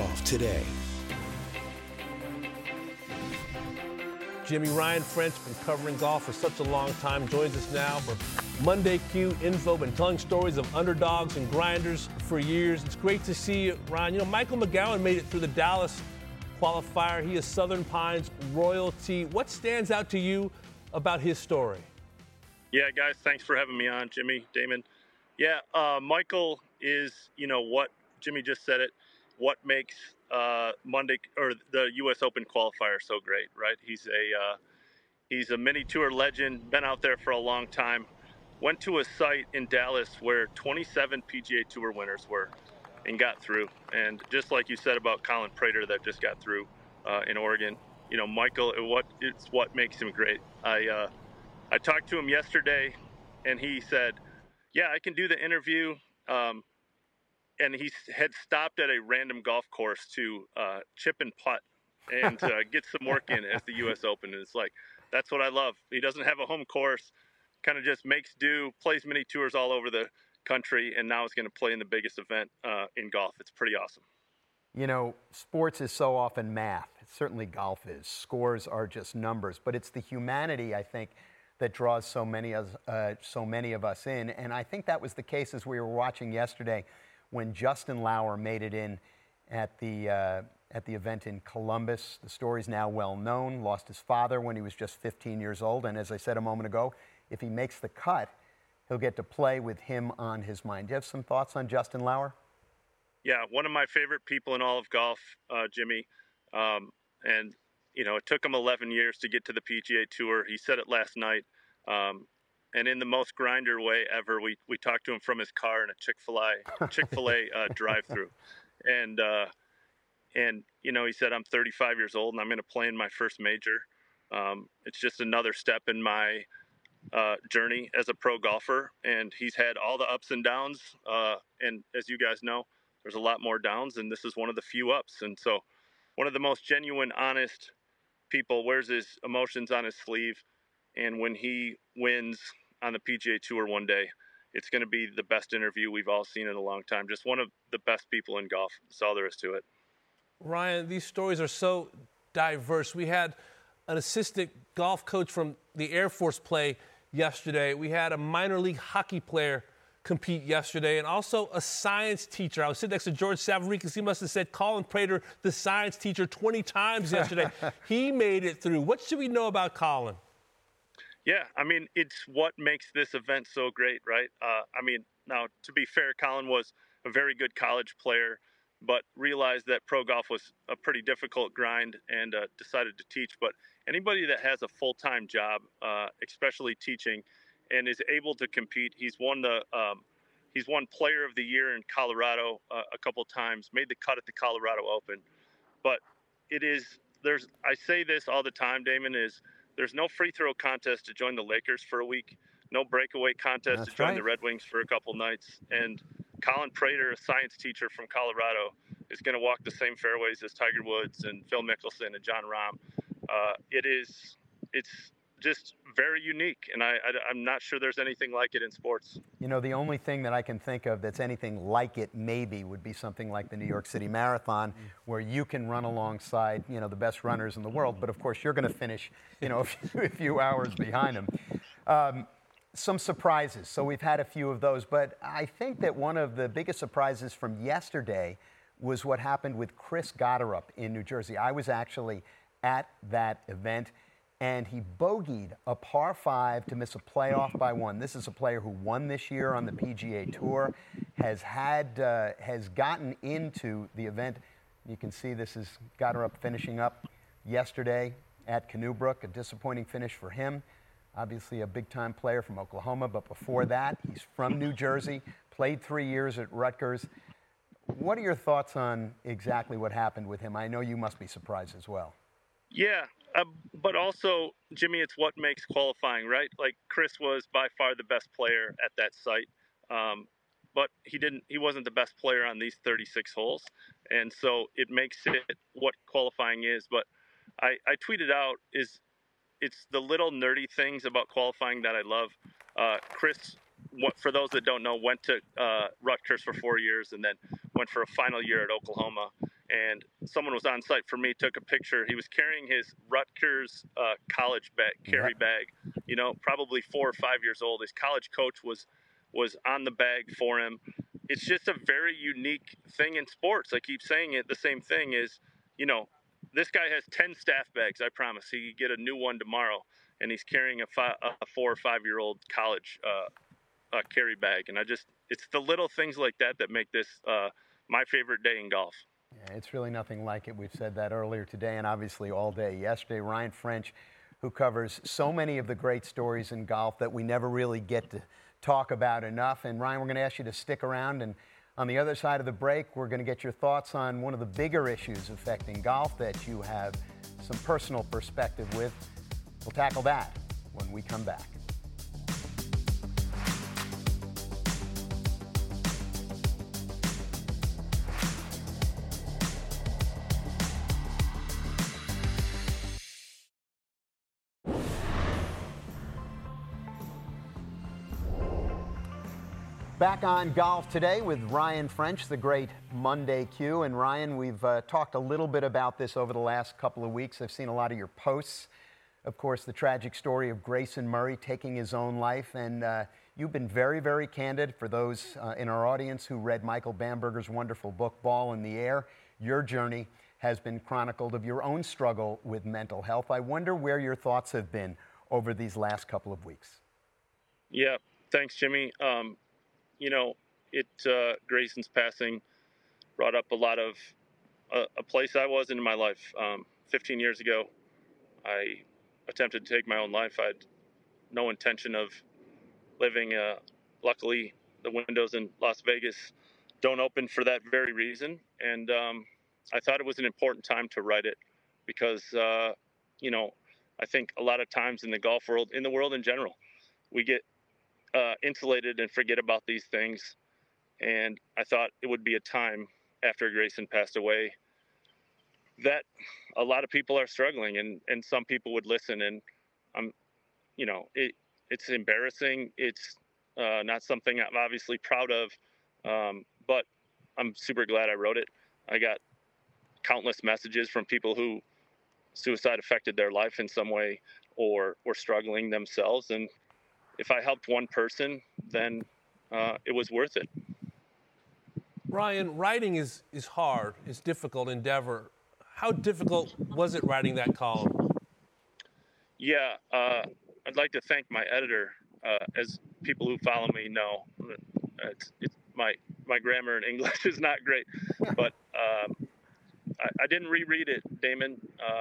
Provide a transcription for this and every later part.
golf today. Jimmy, Ryan French, been covering golf for such a long time, joins us now for Monday Q Info, been telling stories of underdogs and grinders for years. It's great to see you, Ryan. You know, Michael McGowan made it through the Dallas qualifier. He is Southern Pines royalty. What stands out to you about his story? Yeah, guys, thanks for having me on, Jimmy, Damon. Yeah, Michael is, what Jimmy just said it, what makes Monday or the U.S. Open qualifier so great, right? He's a mini tour legend, been out there for a long time. Went to a site in Dallas where 27 PGA Tour winners were and got through. And just like you said about Colin Prater that just got through in Oregon, Michael, it's what makes him great. I talked to him yesterday, and he said, yeah, I can do the interview. And he had stopped at a random golf course to chip and putt and get some work in as the U.S. Open. And it's like, that's what I love. He doesn't have a home course, kind of just makes do, plays mini tours all over the country, and now is going to play in the biggest event in golf. It's pretty awesome. You know, sports is so often math. Certainly golf is. Scores are just numbers. But it's the humanity, I think, that draws so many of us in. And I think that was the case as we were watching yesterday when Justin Lauer made it in at the event in Columbus. The story's now well known. Lost his father when he was just 15 years old. And as I said a moment ago, if he makes the cut, he'll get to play with him on his mind. Do you have some thoughts on Justin Lauer? Yeah, one of my favorite people in all of golf, Jimmy. And, it took him 11 years to get to the PGA Tour. He said it last night. And in the most grinder way ever, we talked to him from his car in a Chick-fil-A drive-through. And he said, I'm 35 years old and I'm going to play in my first major. It's just another step in my journey as a pro golfer. And he's had all the ups and downs. And as you guys know, there's a lot more downs, and this is one of the few ups. And so one of the most genuine, honest people, wears his emotions on his sleeve. And when he wins on the PGA Tour one day, it's going to be the best interview we've all seen in a long time. Just one of the best people in golf. That's all there is to it. Ryan, these stories are so diverse. We had an assistant golf coach from the Air Force play yesterday. We had a minor league hockey player compete yesterday, and also a science teacher. I was sitting next to George Savaricas. He must have said Colin Prater, the science teacher, 20 times yesterday. He made it through. What should we know about Colin? Yeah, it's what makes this event so great, right? Now, to be fair, Colin was a very good college player, but realized that pro golf was a pretty difficult grind and decided to teach. But anybody that has a full-time job, especially teaching, and is able to compete, he's won Player of the Year in Colorado a couple times, made the cut at the Colorado Open. But I say this all the time, Damon, there's no free throw contest to join the Lakers for a week, no breakaway contest to join the Red Wings for a couple nights. And Colin Prater, a science teacher from Colorado, is going to walk the same fairways as Tiger Woods and Phil Mickelson and Jon Rahm. It's just very unique, and I'm not sure there's anything like it in sports. The only thing that I can think of that's anything like it maybe would be something like the New York City Marathon, where you can run alongside, the best runners in the world, but of course you're going to finish, a few hours behind them. Some surprises. So we've had a few of those, but I think that one of the biggest surprises from yesterday was what happened with Chris Gotterup in New Jersey. I was actually at that event, and he bogeyed a par 5 to miss a playoff by 1. This is a player who won this year on the PGA Tour, has gotten into the event. You can see this is Gotterup finishing up yesterday at Canoe Brook, a disappointing finish for him. Obviously a big-time player from Oklahoma, but before that, he's from New Jersey, played 3 years at Rutgers. What are your thoughts on exactly what happened with him? I know you must be surprised as well. Yeah, but also, Jimmy, it's what makes qualifying, right? Like, Chris was by far the best player at that site, but he wasn't the best player on these 36 holes, and so it makes it what qualifying is. But I tweeted out, it's the little nerdy things about qualifying that I love. Chris, for those that don't know, went to Rutgers for 4 years and then went for a final year at Oklahoma. and someone was on site for me, took a picture. He was carrying his Rutgers college bag, carry bag, probably 4 or 5 years old. His college coach was on the bag for him. It's just a very unique thing in sports. I keep saying it. The same thing is, this guy has 10 staff bags. I promise. He could get a new one tomorrow, and he's carrying a 4 or 5 year old college carry bag. And it's the little things like that make this my favorite day in golf. Yeah, it's really nothing like it. We've said that earlier today and obviously all day yesterday. Ryan French, who covers so many of the great stories in golf that we never really get to talk about enough. And Ryan, we're going to ask you to stick around, and on the other side of the break, we're going to get your thoughts on one of the bigger issues affecting golf that you have some personal perspective with. We'll tackle that when we come back. Back on Golf Today with Ryan French, the great Monday Q. And Ryan, we've talked a little bit about this over the last couple of weeks. I've seen a lot of your posts. Of course, the tragic story of Grayson Murray taking his own life. And you've been very, very candid. For those in our audience who read Michael Bamberger's wonderful book, Ball in the Air, your journey has been chronicled of your own struggle with mental health. I wonder where your thoughts have been over these last couple of weeks. Yeah, thanks, Jimmy. Grayson's passing brought up a lot of a place I was in my life. 15 years ago, I attempted to take my own life. I had no intention of living. Luckily, the windows in Las Vegas don't open for that very reason. And I thought it was an important time to write it because, I think a lot of times in the golf world, in the world in general, we get insulated and forget about these things. And I thought it would be a time after Grayson passed away that a lot of people are struggling, and some people would listen. And it's embarrassing. It's not something I'm obviously proud of, but I'm super glad I wrote it. I got countless messages from people who suicide affected their life in some way or were struggling themselves. And if I helped one person, then it was worth it. Ryan, writing is hard. It's a difficult endeavor. How difficult was it writing that column? Yeah, I'd like to thank my editor. As people who follow me know, it's my grammar in English is not great, but I didn't reread it, Damon.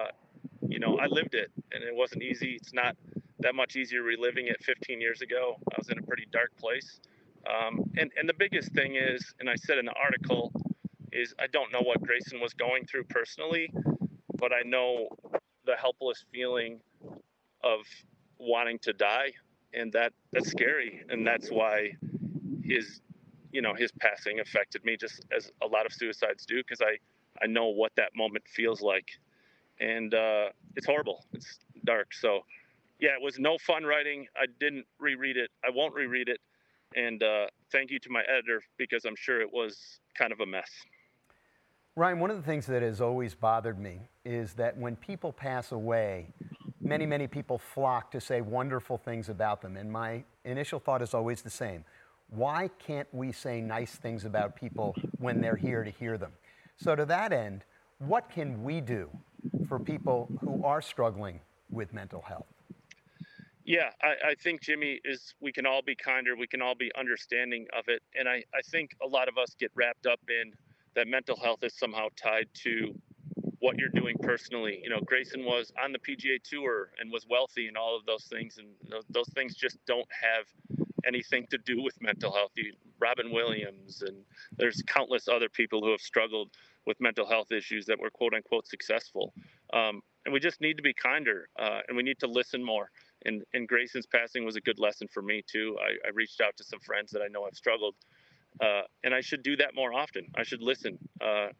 I lived it, and it wasn't easy. It's not that much easier reliving it 15 years ago. I was in a pretty dark place. And the biggest thing is, and I said in the article, is I don't know what Grayson was going through personally, but I know the helpless feeling of wanting to die, and that's scary. And that's why his passing affected me just as a lot of suicides do, because I know what that moment feels like. And it's horrible. It's dark. So, yeah, it was no fun writing. I didn't reread it. I won't reread it. And thank you to my editor, because I'm sure it was kind of a mess. Ryan, one of the things that has always bothered me is that when people pass away, many, many people flock to say wonderful things about them. And my initial thought is always the same. Why can't we say nice things about people when they're here to hear them? So to that end, what can we do for people who are struggling with mental health? Yeah, I think, Jimmy, is we can all be kinder. We can all be understanding of it. And I think a lot of us get wrapped up in that mental health is somehow tied to what you're doing personally. Grayson was on the PGA Tour and was wealthy and all of those things. And those things just don't have anything to do with mental health. Robin Williams, and there's countless other people who have struggled with mental health issues that were quote unquote successful. And we just need to be kinder, and we need to listen more. And Grayson's passing was a good lesson for me too. I reached out to some friends that I know have struggled, and I should do that more often. I should listen. I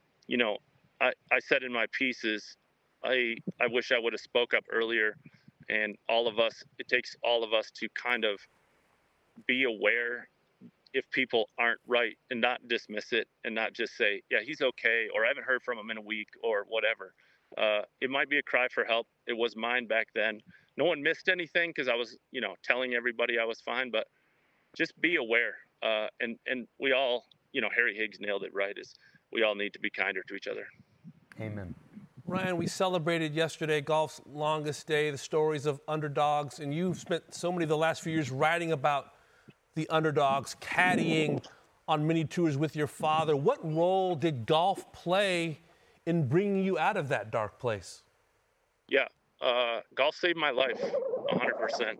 said in my pieces, I wish I would have spoke up earlier. And it takes all of us to kind of be aware if people aren't right and not dismiss it and not just say, yeah, he's okay, or I haven't heard from him in a week or whatever. It might be a cry for help. It was mine back then. No one missed anything because I was, telling everybody I was fine, but just be aware. And we all, Harry Higgs nailed it right, is we all need to be kinder to each other. Amen. Ryan, we celebrated yesterday golf's longest day, the stories of underdogs, and you've spent so many of the last few years writing about the underdogs, caddying on mini tours with your father. What role did golf play in bringing you out of that dark place? Yeah, golf saved my life, 100%.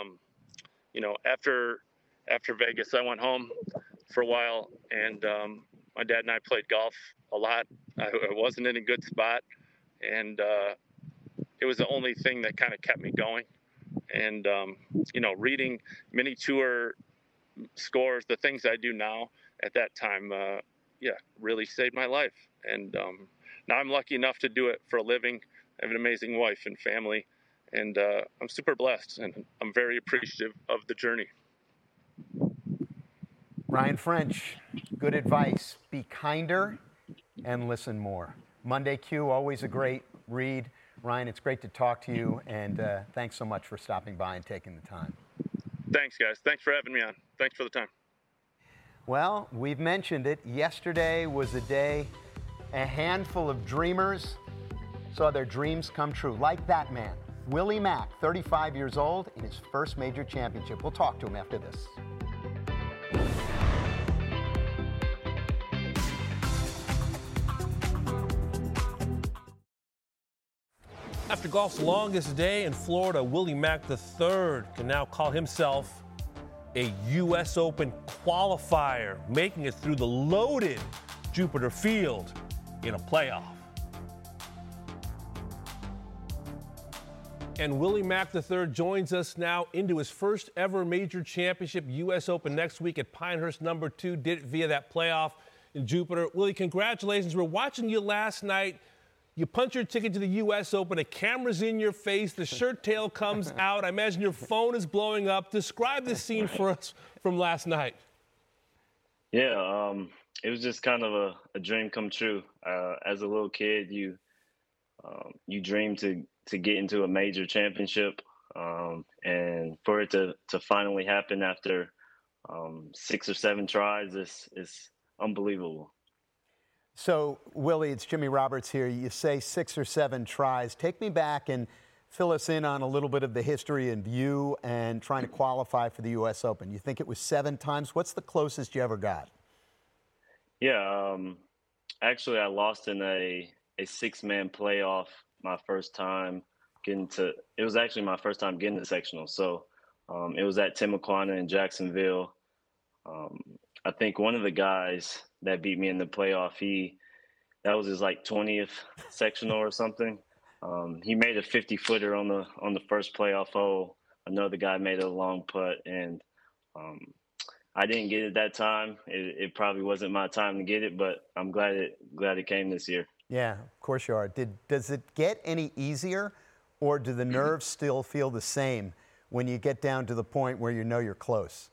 After Vegas, I went home for a while, and my dad and I played golf a lot. I wasn't in a good spot, and it was the only thing that kind of kept me going. And, reading mini tour scores, the things I do now at that time, really saved my life. And now I'm lucky enough to do it for a living. I have an amazing wife and family, and I'm super blessed, and I'm very appreciative of the journey. Ryan French, good advice. Be kinder and listen more. Monday Q, always a great read. Ryan, it's great to talk to you, and thanks so much for stopping by and taking the time. Thanks, guys. Thanks for having me on. Thanks for the time. Well, we've mentioned it. Yesterday was a day a handful of dreamers saw their dreams come true, like that man, Willie Mack, 35 years old, in his first major championship. We'll talk to him after this. After golf's longest day in Florida, Willie Mack III can now call himself a U.S. Open qualifier, making it through the loaded Jupiter Field in a playoff. And Willie Mack III joins us now into his first ever major championship, U.S. Open next week at Pinehurst #2. Did it via that playoff in Jupiter. Willie, congratulations. We're watching you last night. You punch your ticket to the U.S. Open, a camera's in your face, the shirt tail comes out. I imagine your phone is blowing up. Describe this scene for us from last night. Yeah, it was just kind of a dream come true. As a little kid, you dream to get into a major championship, and for it to finally happen after 6 or 7 tries is unbelievable. So, Willie, it's Jimmy Roberts here. You say 6 or 7 tries. Take me back and fill us in on a little bit of the history and you and trying to qualify for the U.S. Open. You think it was 7 times? What's the closest you ever got? Yeah, actually, I lost in a 6-man playoff my first time getting to. It was actually my first time getting to sectional. So it was at Timuquana in Jacksonville. I think one of the guys that beat me in the playoff, that was his like 20th sectional or something. He made a 50-footer on the first playoff hole. Another guy made a long putt, and I didn't get it that time. It probably wasn't my time to get it, but I'm glad it came this year. Yeah, of course you are. Does it get any easier, or do the nerves still feel the same when you get down to the point where you know you're close?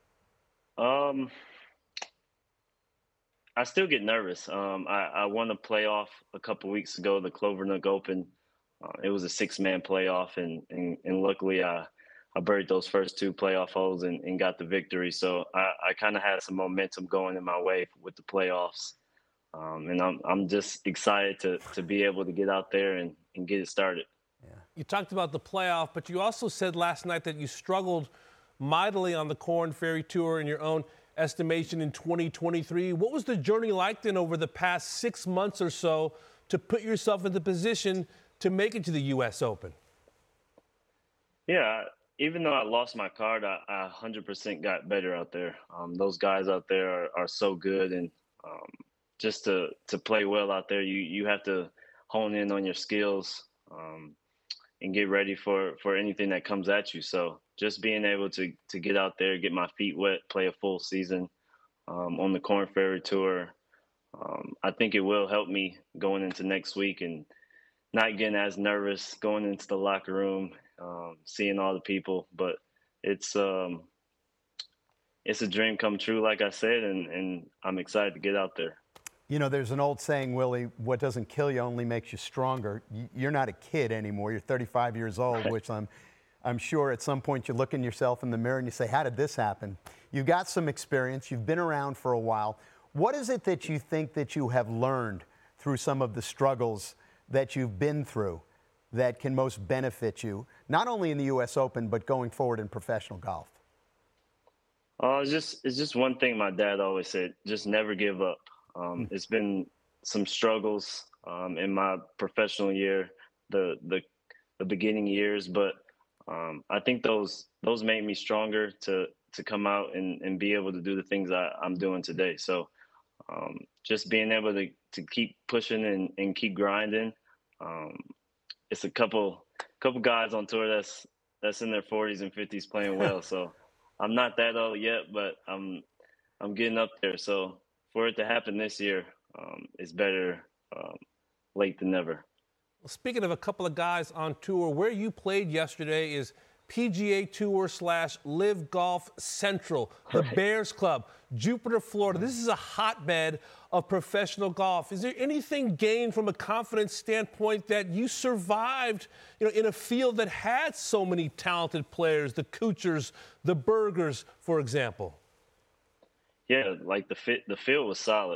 I still get nervous. I won a playoff a couple weeks ago, the Clover Nook Open. It was a 6-man playoff, and luckily I buried those first 2 playoff holes and got the victory. So I kind of had some momentum going in my way with the playoffs, and I'm just excited to be able to get out there and get it started. Yeah. You talked about the playoff, but you also said last night that you struggled mightily on the Korn Ferry Tour in your own estimation in 2023. What was the journey like then over the past 6 months or so to put yourself in the position to make it to the U.S. Open? Yeah, even though I lost my card, I 100% got better out there. Those guys out there are so good, and just to play well out there, you have to hone in on your skills and get ready for anything that comes at you. So just being able to get out there, get my feet wet, play a full season on the Korn Ferry Tour, I think it will help me going into next week and not getting as nervous going into the locker room, seeing all the people. But it's it's a dream come true, like I said, and I'm excited to get out there. You know, there's an old saying, Willie, what doesn't kill you only makes you stronger. You're not a kid anymore. You're 35 years old, which I'm sure at some point you look in yourself in the mirror and you say, how did this happen? You've got some experience. You've been around for a while. What is it that you think that you have learned through some of the struggles that you've been through that can most benefit you, not only in the U.S. Open, but going forward in professional golf? It's just one thing my dad always said, just never give up. It's been some struggles in my professional year, the beginning years, but I think those made me stronger to come out and be able to do the things I'm doing today. So just being able to keep pushing and keep grinding. It's a couple guys on tour that's in their 40s and 50s playing well. So I'm not that old yet, but I'm getting up there. So for it to happen this year, it's better late than never. Well, speaking of a couple of guys on tour, where you played yesterday is PGA Tour / Live Golf Central, the Bears Club, Jupiter, Florida. This is a hotbed of professional golf. Is there anything gained from a confidence standpoint that you survived, in a field that had so many talented players, the Kuchars, the Bergers, for example? Yeah, like the field was solid.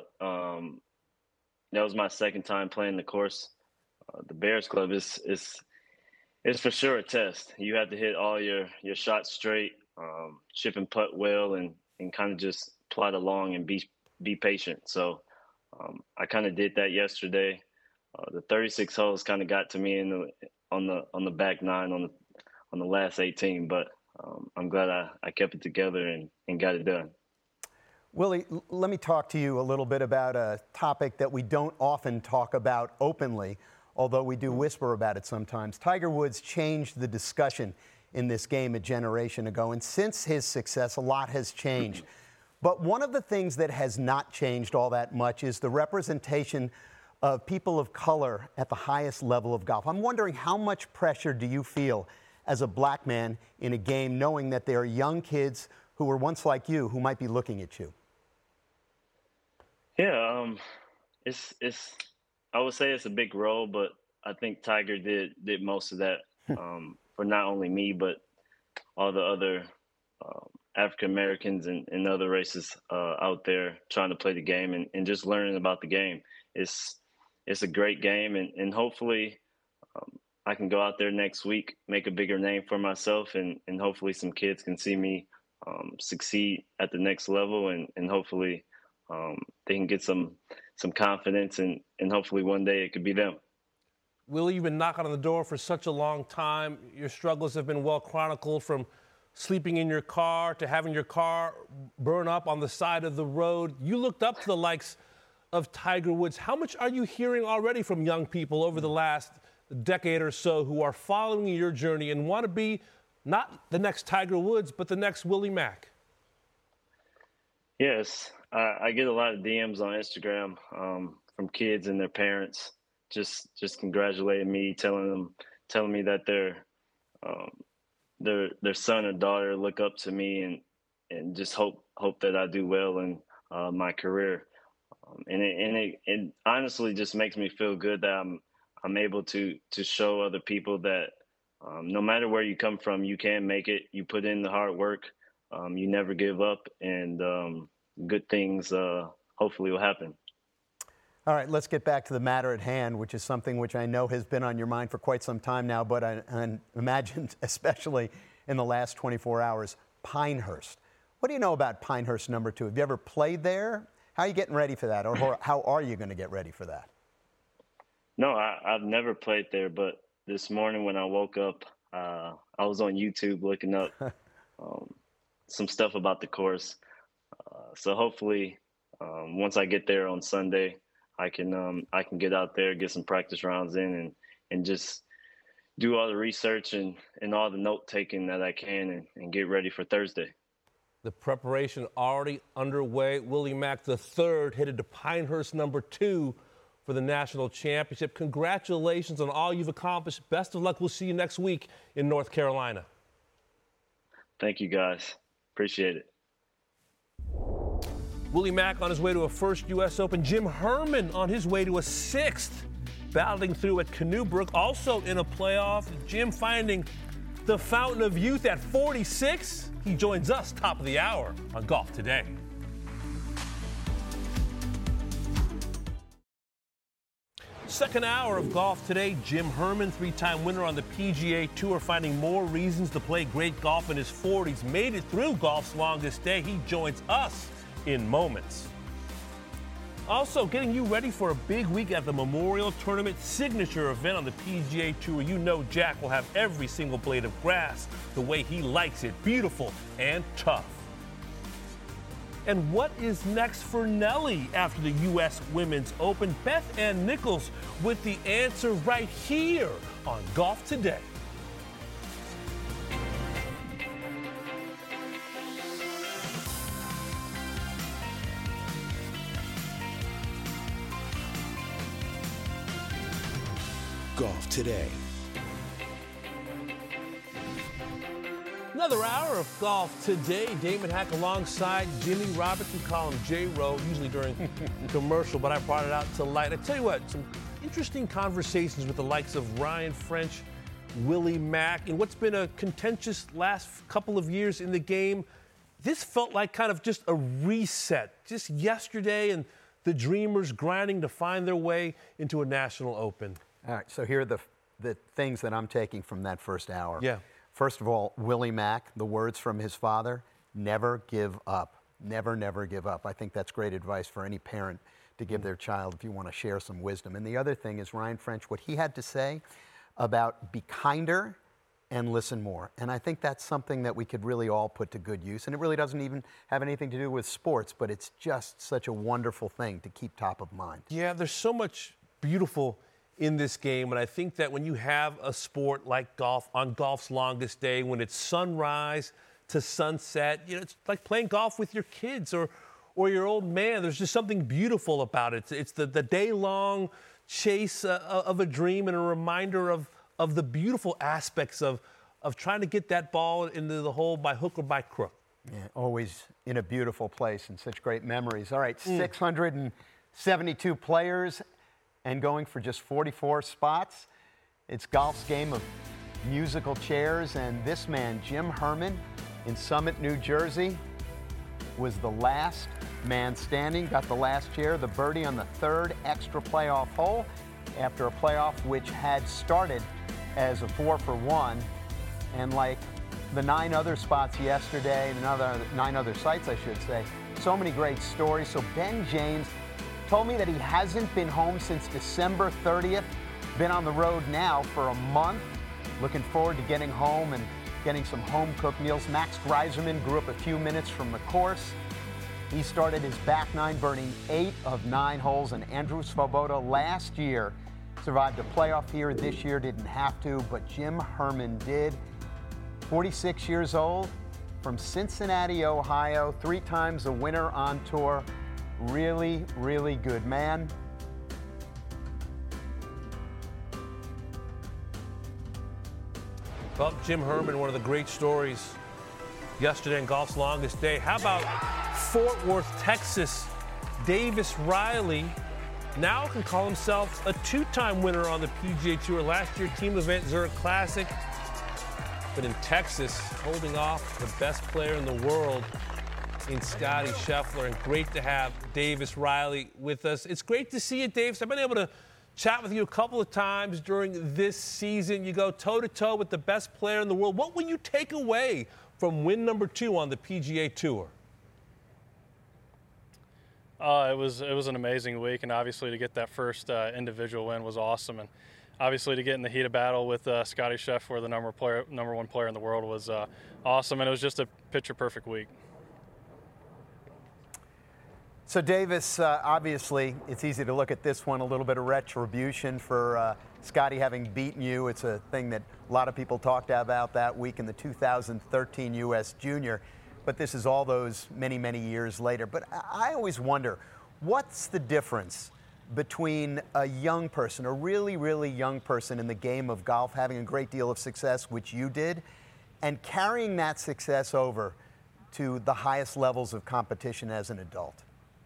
That was my second time playing the course. The Bears Club is for sure a test. You have to hit all your shots straight, chip and putt well, and kind of just plod along and be patient. So I kind of did that yesterday. The 36 holes kind of got to me on the back nine on the last 18, but I'm glad I kept it together and got it done. Willie, let me talk to you a little bit about a topic that we don't often talk about openly, although we do whisper about it sometimes. Tiger Woods changed the discussion in this game a generation ago, and since his success, a lot has changed. But one of the things that has not changed all that much is the representation of people of color at the highest level of golf. I'm wondering, how much pressure do you feel as a black man in a game, knowing that there are young kids who were once like you who might be looking at you? Yeah, I would say it's a big role, but I think Tiger did most of that for not only me, but all the other African Americans and other races out there trying to play the game and just learning about the game. It's a great game, and hopefully I can go out there next week, make a bigger name for myself, and hopefully some kids can see me succeed at the next level, and hopefully they can get some confidence, and hopefully one day it could be them. Willie, you've been knocking on the door for such a long time. Your struggles have been well chronicled, from sleeping in your car to having your car burn up on the side of the road. You looked up to the likes of Tiger Woods. How much are you hearing already from young people over the last decade or so who are following your journey and want to be not the next Tiger Woods, but the next Willie Mack? Yes, I get a lot of DMs on Instagram from kids and their parents, just congratulating me, telling me that their son or daughter look up to me and just hope that I do well in my career. And it honestly just makes me feel good that I'm able to show other people that no matter where you come from, you can make it. You put in the hard work. You never give up, and good things hopefully will happen. All right, let's get back to the matter at hand, which is something which I know has been on your mind for quite some time now, but I imagine especially in the last 24 hours, Pinehurst. What do you know about Pinehurst number 2? Have you ever played there? How are you getting ready for that, or how are you going to get ready for that? No, I've never played there, but this morning when I woke up, I was on YouTube looking up some stuff about the course. So hopefully, once I get there on Sunday, I can get out there, get some practice rounds in, and just do all the research and all the note taking that I can, and get ready for Thursday. The preparation already underway. Willie Mack III headed to Pinehurst number 2 for the national championship. Congratulations on all you've accomplished. Best of luck. We'll see you next week in North Carolina. Thank you, guys. Appreciate it. Willie Mack on his way to a first U.S. Open. Jim Herman on his way to a sixth. Battling through at Canoe Brook, also in a playoff. Jim finding the fountain of youth at 46. He joins us top of the hour on Golf Today. Second hour of Golf Today. Jim Herman, three-time winner on the PGA Tour, finding more reasons to play great golf in his 40s. Made it through golf's longest day. He joins us in moments. Also, getting you ready for a big week at the Memorial Tournament signature event on the PGA Tour. You know Jack will have every single blade of grass the way he likes it, beautiful and tough. And what is next for Nelly after the U.S. Women's Open? Beth Ann Nichols with the answer right here on Golf Today. Golf Today. Another hour of Golf Today. Damon Hack alongside Jimmy Roberts. We call him J-Ro, usually during the commercial, but I brought it out to light. I tell you what, some interesting conversations with the likes of Ryan French, Willie Mack, and what's been a contentious last couple of years in the game. This felt like kind of just a reset. Just yesterday, and the Dreamers grinding to find their way into a national open. All right, so here are the things that I'm taking from that first hour. Yeah. First of all, Willie Mack, the words from his father, never give up. Never, never give up. I think that's great advice for any parent to give their child if you want to share some wisdom. And the other thing is Ryan French, what he had to say about be kinder and listen more. And I think that's something that we could really all put to good use. And it really doesn't even have anything to do with sports, but it's just such a wonderful thing to keep top of mind. Yeah, there's so much beautiful in this game, and I think that when you have a sport like golf on golf's longest day, when it's sunrise to sunset, you know, it's like playing golf with your kids or your old man. There's just something beautiful about it. It's the day-long chase of a dream and a reminder of the beautiful aspects of trying to get that ball into the hole by hook or by crook. Yeah, always in a beautiful place and such great memories. All right, 672 players and going for just 44 spots. It's golf's game of musical chairs, and this man, Jim Herman, in Summit, New Jersey, was the last man standing, got the last chair, the birdie on the third extra playoff hole after a playoff which had started as a 4-for-1, and like the 9 other spots yesterday, the 9 other sites, I should say, so many great stories. So Ben James told me that he hasn't been home since December 30th, been on the road now for a month. Looking forward to getting home and getting some home-cooked meals. Max Greiserman grew up a few minutes from the course. He started his back nine, burning 8 of 9 holes, and Andrew Svoboda last year survived a playoff here. This year didn't have to, but Jim Herman did. 46 years old, from Cincinnati, Ohio, 3 times a winner on tour. Really, really good man. Well, Jim Herman, one of the great stories yesterday in golf's longest day. How about Fort Worth, Texas? Davis Riley now can call himself a 2-time winner on the PGA Tour. Last year, team event Zurich Classic. But in Texas, holding off the best player in the world in Scotty Scheffler, and great to have Davis Riley with us. It's great to see you, Davis. I've been able to chat with you a couple of times during this season. You go toe-to-toe with the best player in the world. What will you take away from win number 2 on the PGA Tour? It was an amazing week, and obviously to get that first individual win was awesome. And obviously to get in the heat of battle with Scotty Scheffler, the number 1 player in the world, was awesome. And it was just a picture-perfect week. So Davis, obviously, it's easy to look at this one, a little bit of retribution for Scotty having beaten you. It's a thing that a lot of people talked about that week in the 2013 U.S. Junior, but this is all those many, many years later. But I always wonder, what's the difference between a young person, a really, really young person in the game of golf, having a great deal of success, which you did, and carrying that success over to the highest levels of competition as an adult?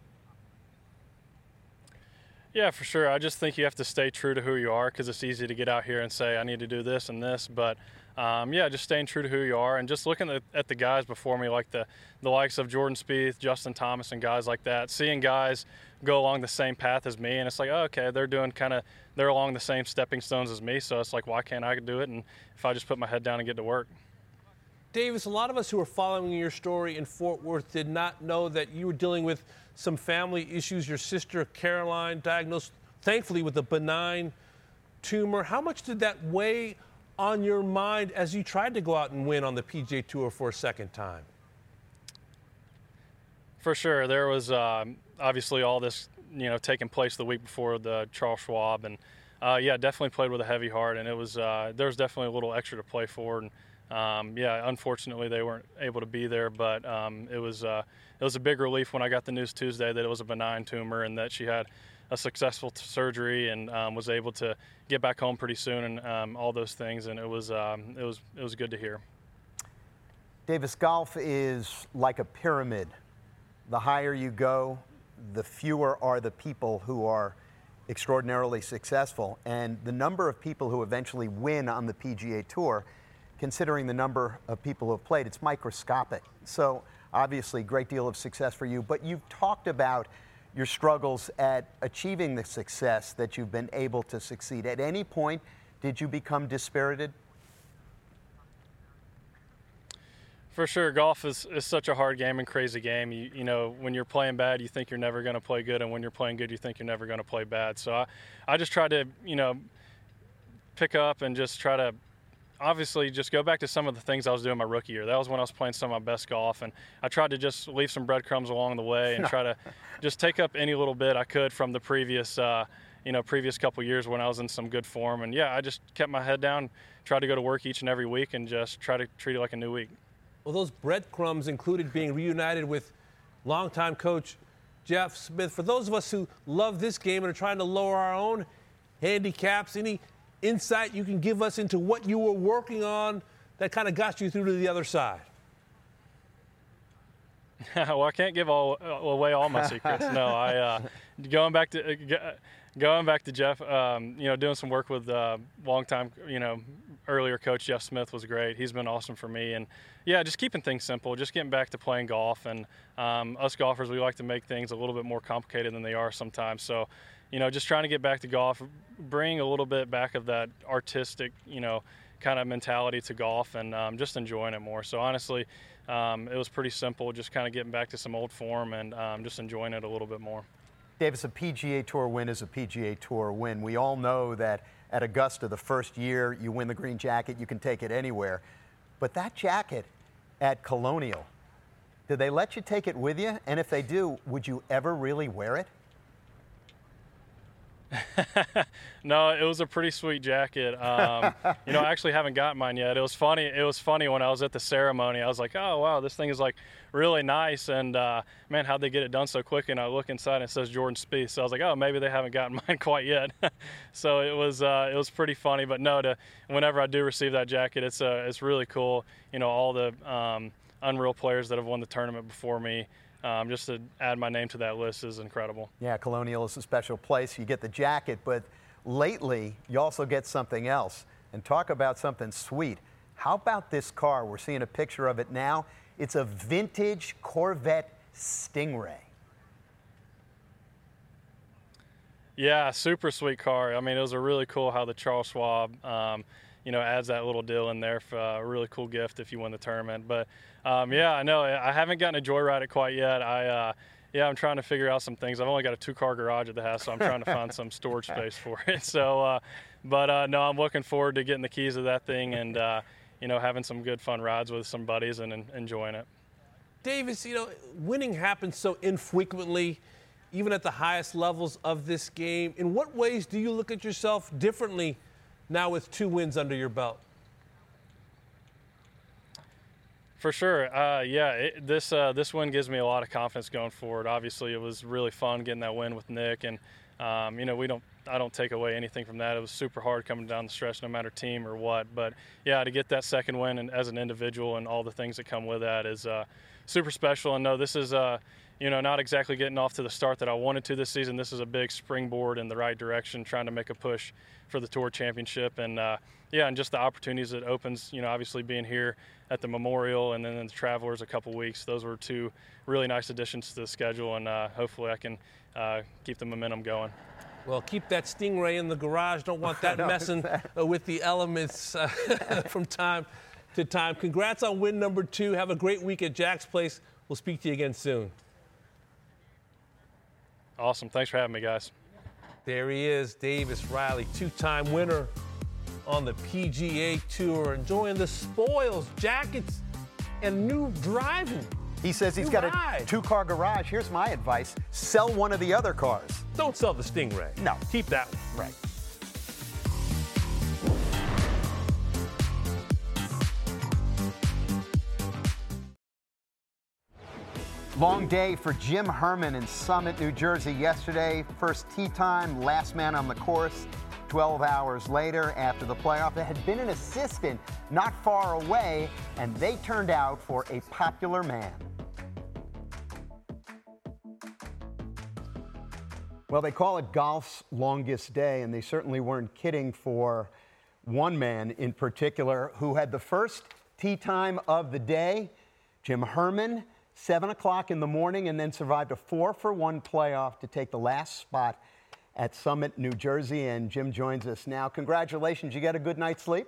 Yeah, for sure. I just think you have to stay true to who you are, because it's easy to get out here and say, I need to do this and this. But, yeah, just staying true to who you are and just looking at the guys before me, like the likes of Jordan Spieth, Justin Thomas, and guys like that, seeing guys go along the same path as me. And it's like, oh, okay, they're along the same stepping stones as me. So it's like, why can't I do it? And if I just put my head down and get to work. Davis, a lot of us who are following your story in Fort Worth did not know that you were dealing with some family issues. Your sister, Caroline, diagnosed, thankfully, with a benign tumor. How much did that weigh on your mind as you tried to go out and win on the PGA Tour for a second time? For sure. There was obviously all this, taking place the week before the Charles Schwab. And, yeah, definitely played with a heavy heart. And it was there was definitely a little extra to play for. And, yeah, unfortunately they weren't able to be there, but it was a big relief when I got the news Tuesday that it was a benign tumor and that she had a successful surgery and was able to get back home pretty soon and all those things. And it was good to hear. Davis, golf is like a pyramid. The higher you go, the fewer are the people who are extraordinarily successful, and the number of people who eventually win on the PGA Tour, considering the number of people who have played, it's microscopic. So obviously, great deal of success for you. But you've talked about your struggles at achieving the success that you've been able to succeed. At any point, did you become dispirited? For sure, golf is such a hard game and crazy game. You know, when you're playing bad, you think you're never going to play good, and when you're playing good, you think you're never going to play bad. So I just try to, pick up and just try to obviously just go back to some of the things I was doing my rookie year. That was when I was playing some of my best golf, and I tried to just leave some breadcrumbs along the way and try to just take up any little bit I could from the previous couple years when I was in some good form. And yeah, I just kept my head down, tried to go to work each and every week, and just try to treat it like a new week. Well, those breadcrumbs included being reunited with longtime coach Jeff Smith. For those of us who love this game and are trying to lower our own handicaps, any insight you can give us into what you were working on that kind of got you through to the other side? Well, I can't give away all my secrets. No, going back to Jeff, doing some work with longtime, earlier coach Jeff Smith was great. He's been awesome for me. And yeah, just keeping things simple, just getting back to playing golf. And us golfers, we like to make things a little bit more complicated than they are sometimes. So, just trying to get back to golf, bring a little bit back of that artistic, kind of mentality to golf, and just enjoying it more. So honestly, it was pretty simple, just kind of getting back to some old form and just enjoying it a little bit more. Davis, a PGA Tour win is a PGA Tour win. We all know that at Augusta, the first year you win the green jacket, you can take it anywhere. But that jacket at Colonial, did they let you take it with you? And if they do, would you ever really wear it? No, it was a pretty sweet jacket. I actually haven't gotten mine yet. It was funny when I was at the ceremony. I was like, oh, wow, this thing is like really nice. And man, how'd they get it done so quick? And I look inside and it says Jordan Spieth. So I was like, oh, maybe they haven't gotten mine quite yet. So it was pretty funny. But no, whenever I do receive that jacket, it's really cool. All the Unreal players that have won the tournament before me. Just to add my name to that list is incredible. Yeah, Colonial is a special place. You get the jacket, but lately you also get something else. And talk about something sweet. How about this car? We're seeing a picture of it now. It's a vintage Corvette Stingray. Yeah, super sweet car. I mean, it was a really cool how the Charles Schwab, adds that little deal in there for a really cool gift if you win the tournament. But yeah, I know I haven't gotten to joyride it quite yet. I'm trying to figure out some things. I've only got a 2-car garage at the house, so I'm trying to find some storage space for it. So, no, I'm looking forward to getting the keys of that thing and having some good fun rides with some buddies and enjoying it. Davis, winning happens so infrequently, even at the highest levels of this game. In what ways do you look at yourself differently now with 2 wins under your belt? For sure. This win gives me a lot of confidence going forward. Obviously, it was really fun getting that win with Nick, and I don't take away anything from that. It was super hard coming down the stretch, no matter team or what. But yeah, to get that second win and as an individual and all the things that come with that is super special. And no, this is not exactly getting off to the start that I wanted to this season. This is a big springboard in the right direction, trying to make a push for the Tour Championship. And, and just the opportunities it opens, obviously being here at the Memorial and then the Travelers a couple weeks. Those were two really nice additions to the schedule, and hopefully I can keep the momentum going. Well, keep that Stingray in the garage. Don't want that messing with the elements from time to time. Congrats on win number 2. Have a great week at Jack's Place. We'll speak to you again soon. Awesome. Thanks for having me, guys. There he is, Davis Riley, 2-time winner on the PGA Tour, enjoying the spoils, jackets, and new driving. He says he's got a 2-car garage. Here's my advice. Sell one of the other cars. Don't sell the Stingray. No. Keep that one. Right. Long day for Jim Herman in Summit, New Jersey yesterday. First tee time, last man on the course. 12 hours later, after the playoff, there had been an assistant not far away, and they turned out for a popular man. Well, they call it golf's longest day, and they certainly weren't kidding for one man in particular who had the first tee time of the day, Jim Herman, 7 o'clock in the morning, and then survived a 4-for-1 playoff to take the last spot at Summit, New Jersey. And Jim joins us now. Congratulations. You get a good night's sleep?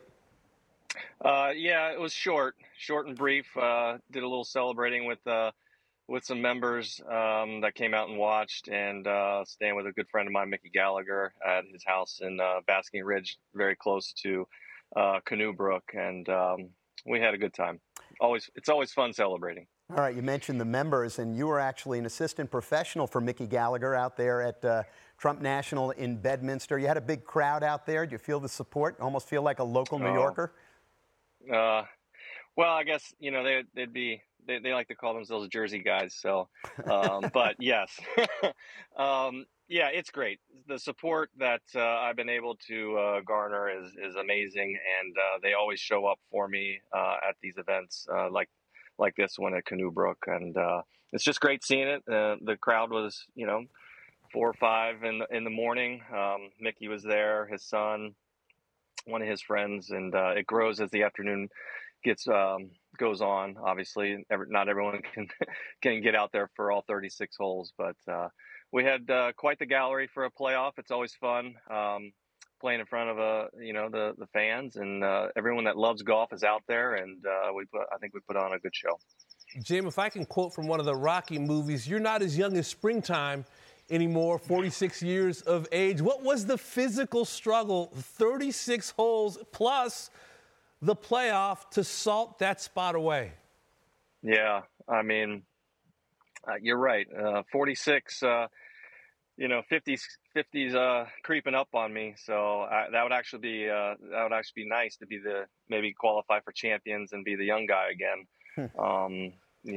Yeah, it was short and brief. Did a little celebrating with some members that came out and watched, and staying with a good friend of mine, Mickey Gallagher, at his house in Basking Ridge, very close to Canoe Brook, and we had a good time. It's always fun celebrating. All right, you mentioned the members, and you were actually an assistant professional for Mickey Gallagher out there at Trump National in Bedminster. You had a big crowd out there. Do you feel the support? Almost feel like a local New Yorker? Well, I guess, they like to call themselves Jersey guys. So, but yes, yeah, it's great. The support that I've been able to garner is amazing, and they always show up for me at these events, like this one at Canoe Brook, and it's just great seeing it. The crowd was, 4 or 5 in the morning. Mickey was there, his son, one of his friends, and it grows as the afternoon goes on. Obviously, not everyone can get out there for all 36 holes, but we had quite the gallery for a playoff. It's always fun playing in front of the fans, and everyone that loves golf is out there, and I think we put on a good show. Jim, if I can quote from one of the Rocky movies, you're not as young as springtime anymore, 46 years of age. What was the physical struggle, 36 holes plus the playoff, to salt that spot away? Yeah, I mean, you're right. 46, 50s creeping up on me. So that would actually be nice to be maybe qualify for champions and be the young guy again.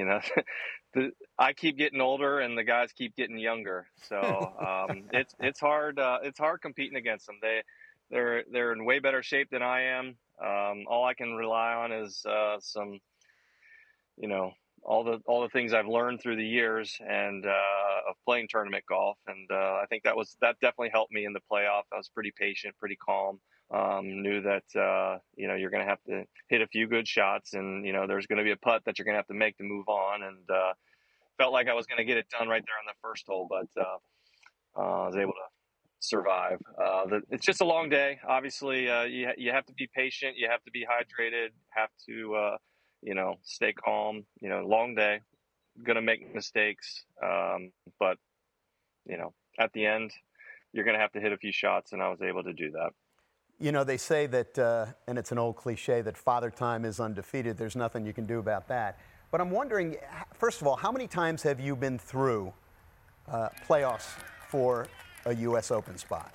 I keep getting older and the guys keep getting younger. So it's hard. It's hard competing against them. They're in way better shape than I am. All I can rely on is some, all the things I've learned through the years and of playing tournament golf, and I think that definitely helped me in the playoff. I was pretty patient, pretty calm. Knew that you're going to have to hit a few good shots, and there's going to be a putt that you're going to have to make to move on, and felt like I was going to get it done right there on the first hole, but I was able to survive. It's just a long day. Obviously, you have to be patient. You have to be hydrated. Have to stay calm. Long day. Gonna make mistakes, but at the end, you're gonna have to hit a few shots, and I was able to do that. They say that, and it's an old cliche, that Father Time is undefeated. There's nothing you can do about that. But I'm wondering, first of all, how many times have you been through playoffs for a U.S. Open spot?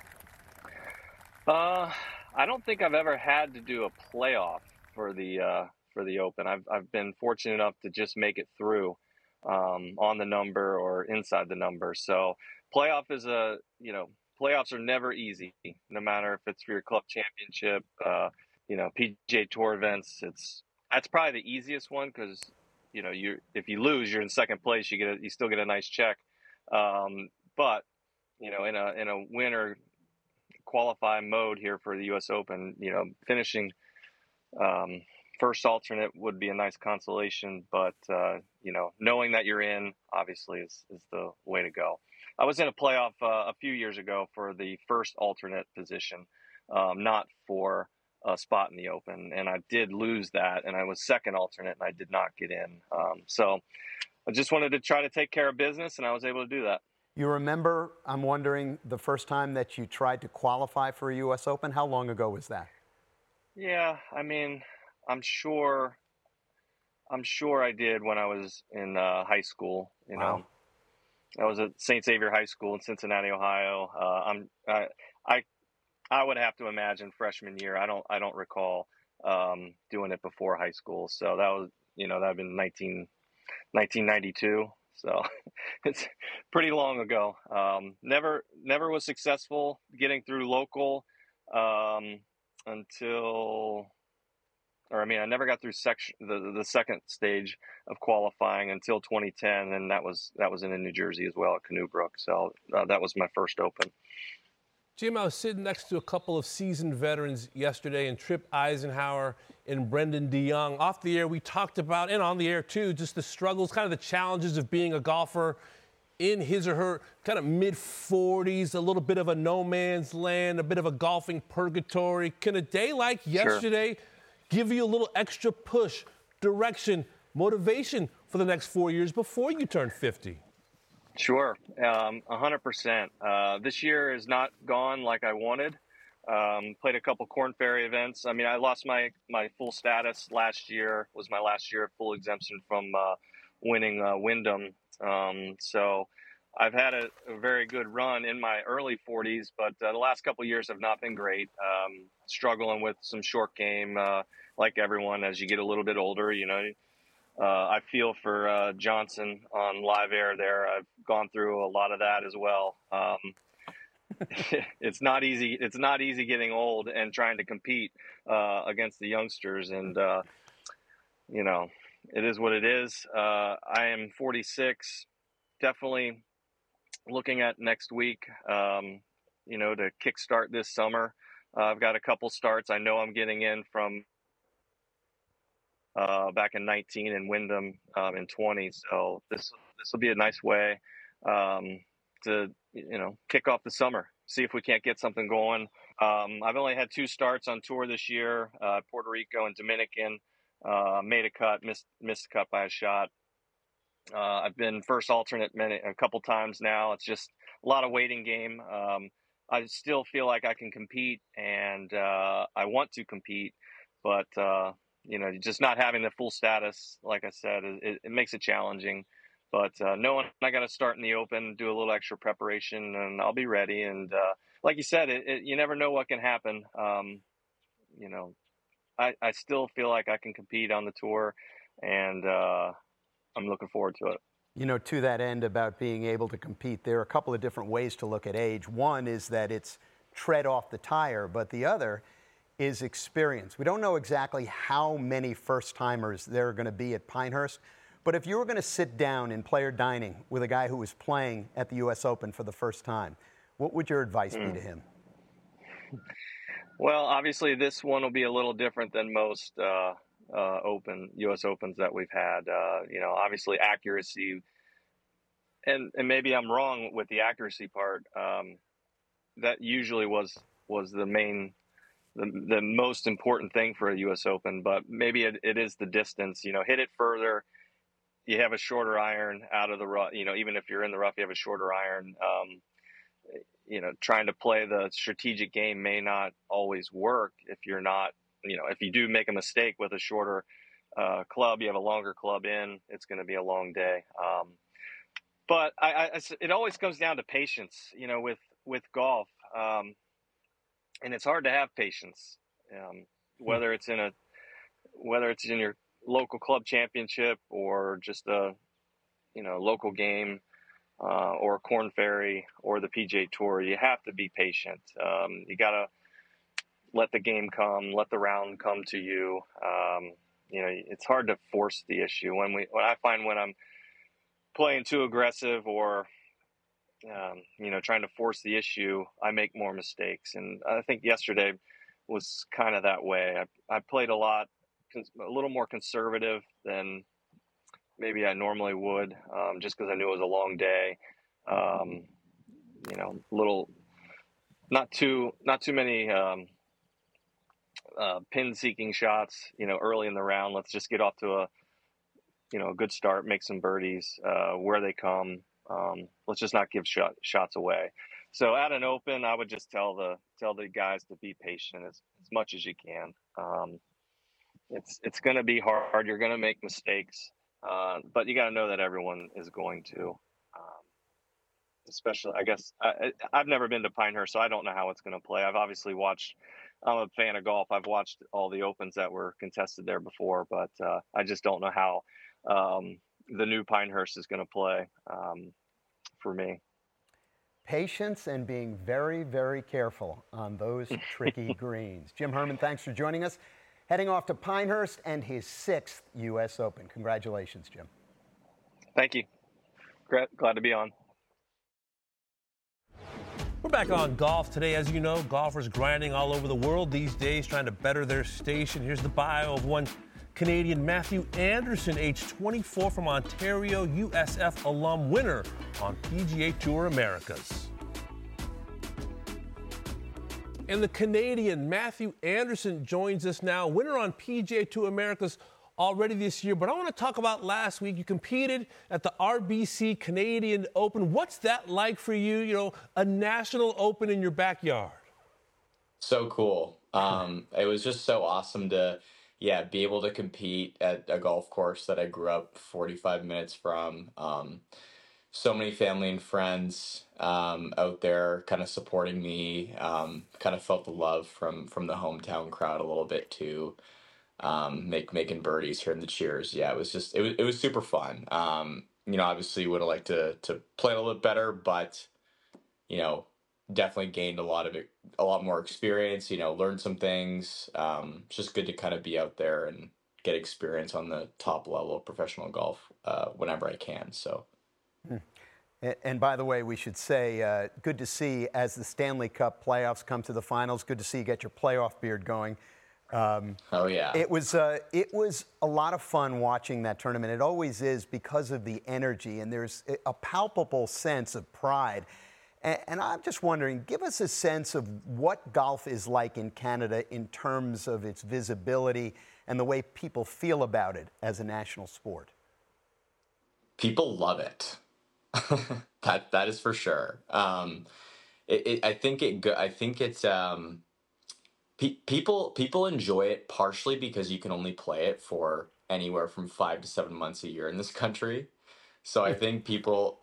I don't think I've ever had to do a playoff for the Open. I've been fortunate enough to just make it through on the number or inside the number. So playoff is playoffs are never easy, no matter if it's for your club championship, PGA Tour events. That's probably the easiest one because if you lose, you're in second place. You still get a nice check. But in a win or qualify mode here for the U.S. Open, finishing first alternate would be a nice consolation. But knowing that you're in, obviously, is the way to go. I was in a playoff a few years ago for the first alternate position, not for a spot in the Open, and I did lose that, and I was second alternate, and I did not get in. So I just wanted to try to take care of business, and I was able to do that. You remember, I'm wondering, the first time that you tried to qualify for a U.S. Open? How long ago was that? Yeah, I mean, I'm sure I did when I was in high school. Wow. I was at St. Xavier High School in Cincinnati, Ohio. I would have to imagine freshman year. I don't recall doing it before high school. So that was that'd been 1992. So it's pretty long ago. Never was successful getting through local I never got through the second stage of qualifying until 2010, and that was in New Jersey as well at Canoe Brook. So that was my first Open. Jim, I was sitting next to a couple of seasoned veterans yesterday, and Tripp Eisenhower and Brendan DeYoung. Off the air, we talked about, and on the air too, just the struggles, kind of the challenges of being a golfer in his or her kind of mid-40s, a little bit of a no man's land, a bit of a golfing purgatory. Can a day like yesterday give you a little extra push, direction, motivation for the next 4 years before you turn 50? Sure, 100%. This year is not gone like I wanted. Played a couple Korn Ferry events. I mean, I lost my full status last year. Was my last year of full exemption from winning Wyndham. So I've had a very good run in my early 40s, but the last couple of years have not been great. Struggling with some short game, like everyone as you get a little bit older. I feel for Johnson on live air there. I've gone through a lot of that as well. It's not easy. It's not easy getting old and trying to compete against the youngsters. And, it is what it is. I am 46, definitely looking at next week, to kickstart this summer. I've got a couple starts. I know I'm getting in from back in 19 and Wyndham in 20. So this will be a nice way to kick off the summer. See if we can't get something going. I've only had 2 starts on tour this year, Puerto Rico and Dominican. Made a cut, missed the cut by a shot. I've been first alternate a couple times now. It's just a lot of waiting game. I still feel like I can compete, and I want to compete, but just not having the full status, like I said, it makes it challenging. But knowing I got to start in the Open, do a little extra preparation, and I'll be ready. And like you said, you never know what can happen. I still feel like I can compete on the tour, and I'm looking forward to it. To that end about being able to compete, there are a couple of different ways to look at age. One is that it's tread off the tire, but the other is experience. We don't know exactly how many first-timers there are going to be at Pinehurst, but if you were going to sit down in player dining with a guy who was playing at the U.S. Open for the first time, what would your advice be to him? Well, obviously this one will be a little different than most U.S. Opens that we've had. Obviously accuracy, and maybe I'm wrong with the accuracy part. That usually was the most important thing for a U.S. Open, but maybe it is the distance. Hit it further. You have a shorter iron out of the rough. Even if you're in the rough, you have a shorter iron. Trying to play the strategic game may not always work if you're not. If you do make a mistake with a shorter club, you have a longer club in. It's going to be a long day. But it always comes down to patience. With golf. And it's hard to have patience, whether it's in your local club championship or just a local game or Korn Ferry or the PGA Tour. You have to be patient. You gotta let the game come, let the round come to you. it's hard to force the issue. When I find when I'm playing too aggressive or trying to force the issue, I make more mistakes. And I think yesterday was kind of that way. I played a little more conservative than maybe I normally would, just because I knew it was a long day. Little, not too many pin-seeking shots. Early in the round. Let's just get off to a good start, make some birdies where they come. Let's just not give shots away. So at an Open, I would just tell the guys to be patient as much as you can. It's going to be hard. You're going to make mistakes, but you got to know that everyone is going to. Especially, I guess I've never been to Pinehurst, so I don't know how it's going to play. I've obviously watched. I'm a fan of golf. I've watched all the Opens that were contested there before, but I just don't know how the new Pinehurst is going to play for me. Patience and being very, very careful on those tricky greens. Jim Herman, thanks for joining us. Heading off to Pinehurst and his 6th U.S. Open. Congratulations, Jim. Thank you. Glad to be on. We're back on Golf Today. As you know, golfers grinding all over the world these days trying to better their station. Here's the bio of one Canadian, Matthew Anderson, age 24, from Ontario, USF alum, winner on PGA Tour Americas. And the Canadian, Matthew Anderson, joins us now, winner on PGA Tour Americas already this year. But I want to talk about last week. You competed at the RBC Canadian Open. What's that like for you, a national open in your backyard? So cool. It was just so awesome to be able to compete at a golf course that I grew up 45 minutes from. So many family and friends out there kind of supporting me. Kind of felt the love from the hometown crowd a little bit too. Making birdies here in the cheers. Yeah, it was super fun. Obviously would have liked to play a little bit better, but definitely gained a lot more experience, learned some things. It's just good to kind of be out there and get experience on the top level of professional golf whenever I can. So. And by the way, we should say, good to see as the Stanley Cup playoffs come to the finals. Good to see you get your playoff beard going. Oh yeah. It was a lot of fun watching that tournament. It always is because of the energy, and there's a palpable sense of pride. And I'm just wondering, give us a sense of what golf is like in Canada in terms of its visibility and the way people feel about it as a national sport. People love it. That is for sure. I think it's people enjoy it partially because you can only play it for anywhere from 5 to 7 months a year in this country. So I think people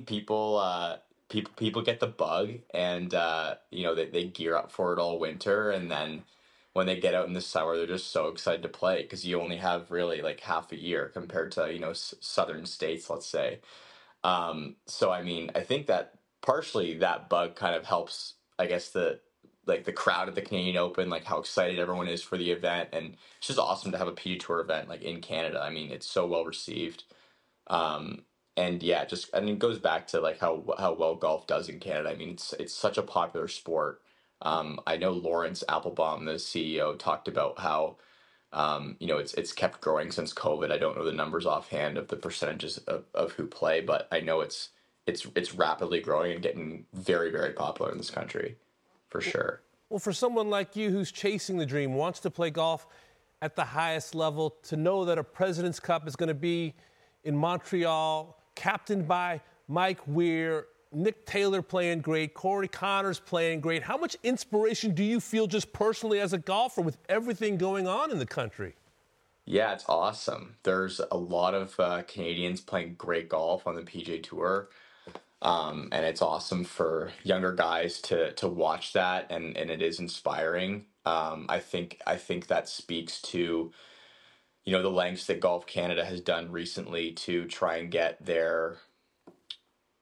get the bug, and they gear up for it all winter, and then when they get out in the summer, they're just so excited to play because you only have really like half a year compared to southern states, let's say. So I mean, I think that partially that bug kind of helps, I guess, the crowd at the Canadian Open, like how excited everyone is for the event, and it's just awesome to have a PGA Tour event like in Canada. I mean, it's so well received. And yeah, it goes back to like how well golf does in Canada. I mean, it's such a popular sport. I know Lawrence Applebaum, the CEO, talked about how it's kept growing since COVID. I don't know the numbers offhand of the percentages of who play, but I know it's rapidly growing and getting very, very popular in this country, for sure. Well, for someone like you who's chasing the dream, wants to play golf at the highest level, to know that a President's Cup is going to be in Montreal, captained by Mike Weir, Nick Taylor playing great, Corey Connors playing great. How much inspiration do you feel just personally as a golfer with everything going on in the country? Yeah, it's awesome. There's a lot of Canadians playing great golf on the PGA Tour. And it's awesome for younger guys to watch that, and it is inspiring. I think that speaks to the lengths that Golf Canada has done recently to try and get their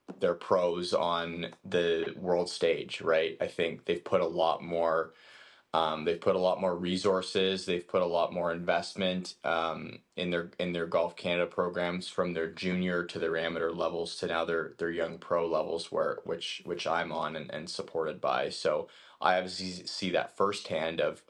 pros on the world stage, right? I think they've put a lot more They've put a lot more resources. They've put a lot more investment in their Golf Canada programs, from their junior to their amateur levels to now their young pro levels, which I'm on and supported by. So I obviously see that firsthand of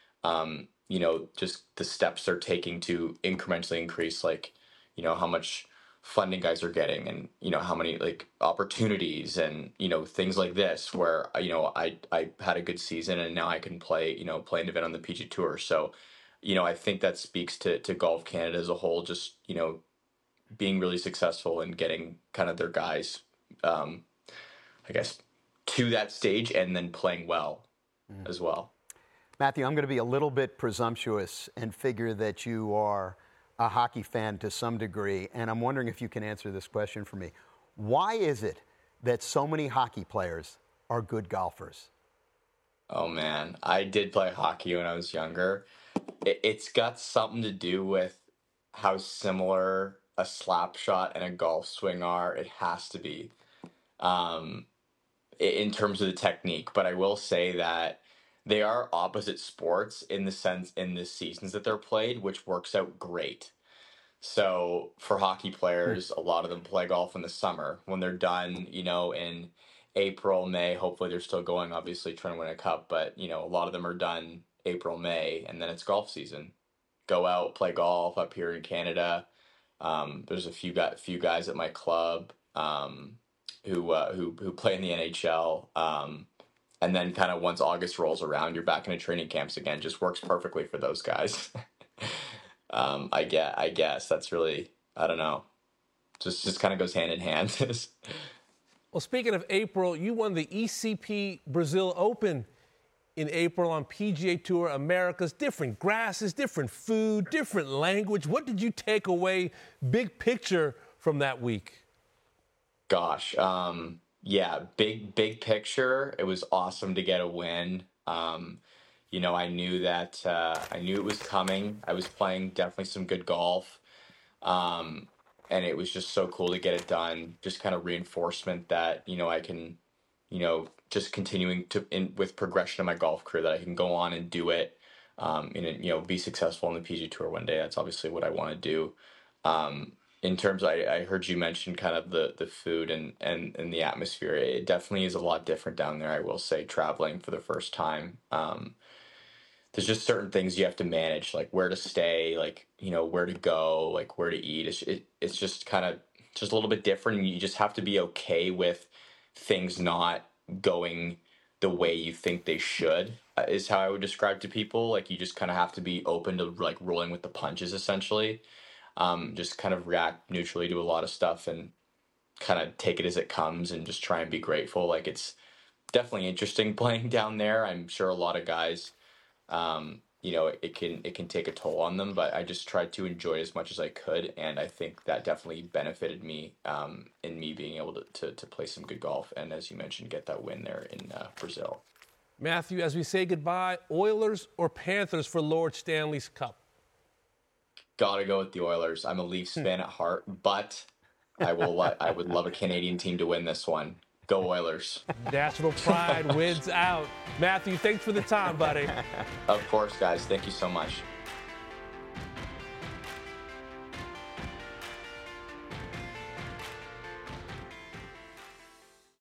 just the steps they're taking to incrementally increase, like, how much funding guys are getting, and how many like opportunities and things like this, where I had a good season and now I can play an event on the PGA Tour. So I think that speaks to Golf Canada as a whole, just being really successful and getting kind of their guys I guess to that stage and then playing well as well. Matthew, I'm going to be a little bit presumptuous and figure that you are a hockey fan to some degree, and I'm wondering if you can answer this question for me. Why is it that so many hockey players are good golfers? Oh man, I did play hockey when I was younger. It's got something to do with how similar a slap shot and a golf swing are. It has to be, in terms of the technique. But I will say that they are opposite sports in the seasons that they're played, which works out great. So for hockey players, a lot of them play golf in the summer when they're done, in April, May. Hopefully they're still going, obviously trying to win a cup, but a lot of them are done April, May, and then it's golf season. Go out, play golf up here in Canada. There's a few guys at my club who play in the NHL. And then kind of once August rolls around, you're back into training camps again. Just works perfectly for those guys. I guess that's really, I don't know. Just kind of goes hand in hand. Well, speaking of April, you won the ECP Brazil Open in April on PGA Tour Americas. Different grasses, different food, different language. What did you take away, big picture, from that week? Gosh, yeah, big picture. It was awesome to get a win. I knew that I knew it was coming. I was playing definitely some good golf, and it was just so cool to get it done. Just kind of reinforcement that I can, just continuing with progression of my golf career, that I can go on and do it, and be successful on the PGA Tour one day. That's obviously what I want to do. In terms, I heard you mention kind of the food and the atmosphere. It definitely is a lot different down there, I will say, traveling for the first time. There's just certain things you have to manage, like where to stay, like, where to go, like where to eat. It's just kind of just a little bit different. And you just have to be okay with things not going the way you think they should, is how I would describe to people. Like, you just kind of have to be open to like rolling with the punches, essentially. Just kind of react neutrally to a lot of stuff and kind of take it as it comes and just try and be grateful. Like, it's definitely interesting playing down there. I'm sure a lot of guys, it can take a toll on them, but I just tried to enjoy it as much as I could. And I think that definitely benefited me, in me being able to play some good golf. And as you mentioned, get that win there in Brazil. Matthew, as we say goodbye, Oilers or Panthers for Lord Stanley's Cup? Gotta go with the Oilers. I'm a Leafs fan at heart, but I would love a Canadian team to win this one. Go Oilers. National pride wins out. Matthew, thanks for the time, buddy. Of course, guys. Thank you so much.